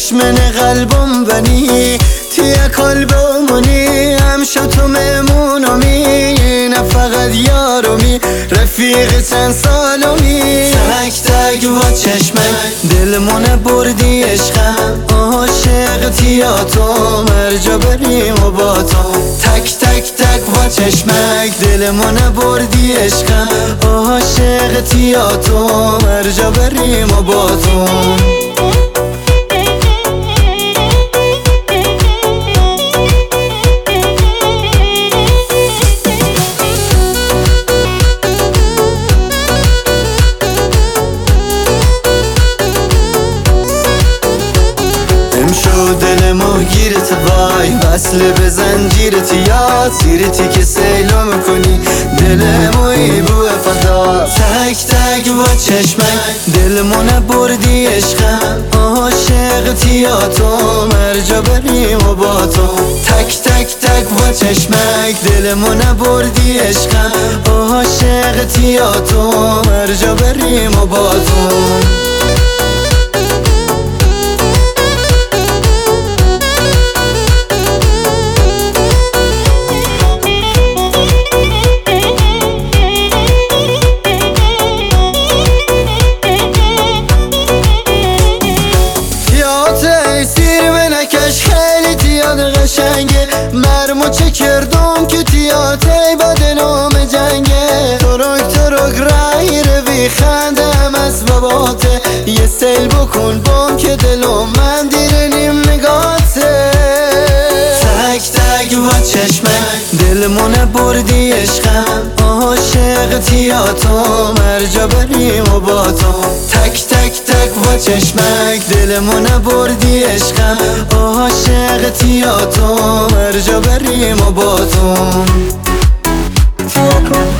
من قلبم بنی توی قلبمونی همشو تو مهمونمی نه فقط یارمی رفیق چند سالمی تک تک با چشمک دلمونه بردی عشقم عاشق تیاتم هر جا بریم و با تو تک تک تک با چشمک دلمونه بردی عشقم عاشق تیاتم هر جا بریم و با تو شو دلمو گیرت وای وصل به زنجیرت یاد سیرتی که سیلو میکنی دلموی بو فدا تک تک با چشمک دلمو نبردی عشقم عاشق تیاتم هر جا بریم و با تو تک تک تک با چشمک دلمو نبردی عشقم عاشق تیاتم هر جا بریم و با تو خیلی تیاد قشنگه مرمو چه کردم که تیاتی با دلوم جنگه ترک رای روی خندم از باباته یه سیل بکن بام که دلوم من دیرنیم نگاته تک تک با چشمک دلمونه بردی عشقم عاشق تیاتم هر جا بریم و با تو تک تک تک با چشمک دلمونه بردی عشقم عاشق تیاتم هر جا بریم و با تو